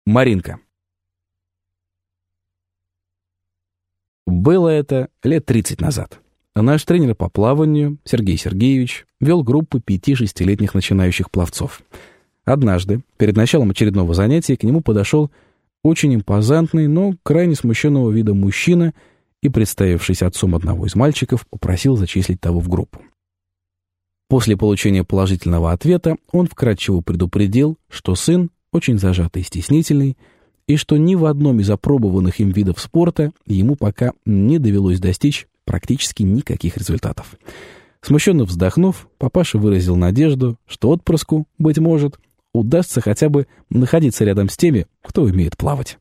Маринка. Было это лет 30 назад. Наш тренер по плаванию, Сергей Сергеевич, вел группу 5-6-летних начинающих пловцов. Однажды, перед началом очередного занятия, к нему подошел очень импозантный, но крайне смущенного вида мужчина и, представившись отцом одного из мальчиков, попросил зачислить того в группу. После получения положительного ответа он вкратчиво предупредил, что сын очень зажатый и стеснительный, и что ни в одном из опробованных им видов спорта ему пока не довелось достичь практически никаких результатов. Смущенно вздохнув, папаша выразил надежду, что отпрыску, быть может, удастся хотя бы находиться рядом с теми, кто умеет плавать.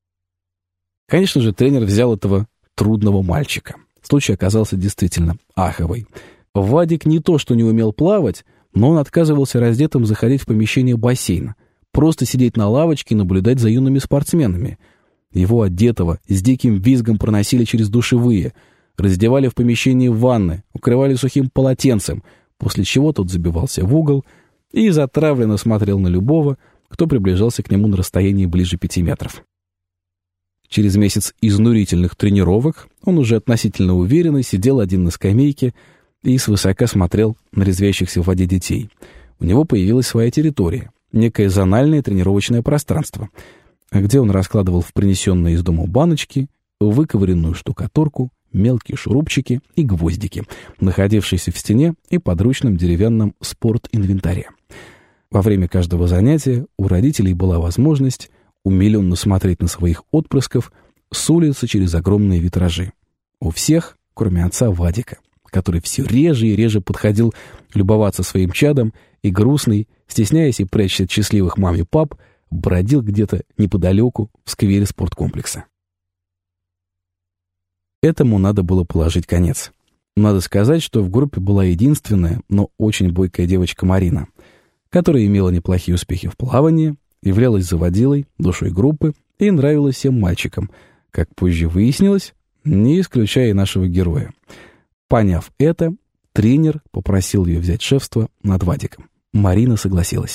Конечно же, тренер взял этого трудного мальчика. Случай оказался действительно аховый. Вадик не то что не умел плавать, но он отказывался раздетым заходить в помещение бассейна, просто сидеть на лавочке и наблюдать за юными спортсменами. Его одетого с диким визгом проносили через душевые, раздевали в помещении ванны, укрывали сухим полотенцем, после чего тот забивался в угол и затравленно смотрел на любого, кто приближался к нему на расстоянии ближе 5 метров. Через месяц изнурительных тренировок он уже относительно уверенно сидел один на скамейке и свысока смотрел на резвящихся в воде детей. У него появилась своя территория, некое зональное тренировочное пространство, где он раскладывал в принесенные из дома баночки выковыренную штукатурку, мелкие шурупчики и гвоздики, находившиеся в стене и подручном деревянном спортинвентаре. Во время каждого занятия у родителей была возможность умиленно смотреть на своих отпрысков с улицы через огромные витражи. У всех, кроме отца Вадика, который все реже и реже подходил любоваться своим чадом и грустный, стесняясь и прячась от счастливых мам и пап, бродил где-то неподалеку в сквере спорткомплекса. Этому надо было положить конец. Надо сказать, что в группе была единственная, но очень бойкая девочка Марина, которая имела неплохие успехи в плавании, являлась заводилой, душой группы и нравилась всем мальчикам, как позже выяснилось, не исключая и нашего героя. Поняв это, тренер попросил ее взять шефство над Вадиком. Марина согласилась.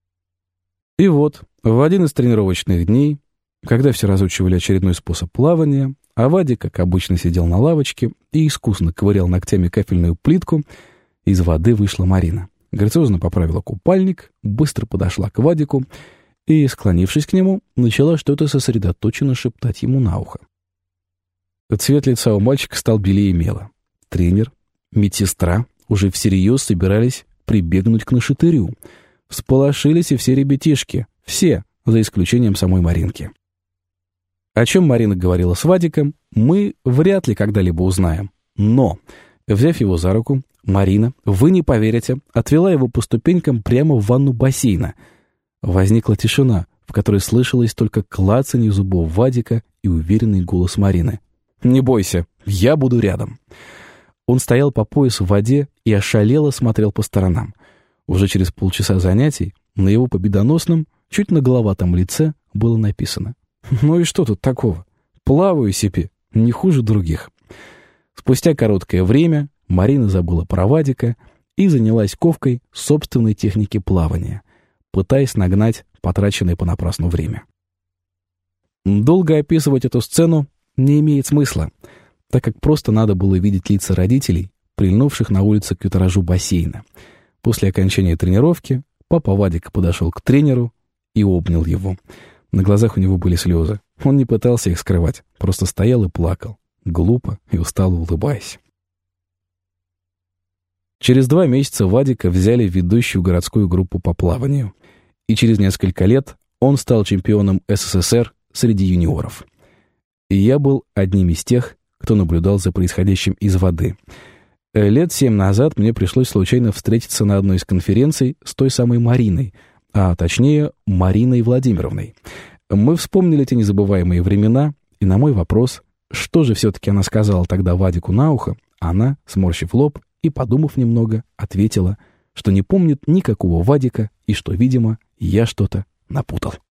И вот, в один из тренировочных дней, когда все разучивали очередной способ плавания, а Вадик, как обычно, сидел на лавочке и искусно ковырял ногтями кафельную плитку, из воды вышла Марина. Грациозно поправила купальник, быстро подошла к Вадику и, склонившись к нему, начала что-то сосредоточенно шептать ему на ухо. Цвет лица у мальчика стал белее мела. Тренер, медсестра уже всерьез собирались прибегнуть к нашатырю. Всполошились и все ребятишки, все, за исключением самой Маринки. О чем Марина говорила с Вадиком, мы вряд ли когда-либо узнаем. Но, взяв его за руку, Марина, вы не поверите, отвела его по ступенькам прямо в ванну бассейна. Возникла тишина, в которой слышалось только клацанье зубов Вадика и уверенный голос Марины. «Не бойся, я буду рядом». Он стоял по пояс в воде и ошалело смотрел по сторонам. Уже через полчаса занятий на его победоносном, чуть наголоватом лице было написано: «Ну и что тут такого? Плаваю себе, не хуже других». Спустя короткое время Марина забыла про Вадика и занялась ковкой собственной техники плавания, пытаясь нагнать потраченное понапрасну время. Долго описывать эту сцену не имеет смысла, так как просто надо было видеть лица родителей, прильнувших на улице к витражу бассейна. После окончания тренировки папа Вадика подошел к тренеру и обнял его. На глазах у него были слезы. Он не пытался их скрывать, просто стоял и плакал, глупо и устало улыбаясь. Через 2 месяца Вадика взяли в ведущую городскую группу по плаванию, и через несколько лет он стал чемпионом СССР среди юниоров. И я был одним из тех, кто наблюдал за происходящим из воды. Лет 7 назад мне пришлось случайно встретиться на одной из конференций с той самой Мариной, а точнее Мариной Владимировной. Мы вспомнили эти незабываемые времена, и на мой вопрос, что же все-таки она сказала тогда Вадику на ухо, она, сморщив лоб и подумав немного, ответила, что не помнит никакого Вадика и что, видимо, я что-то напутал.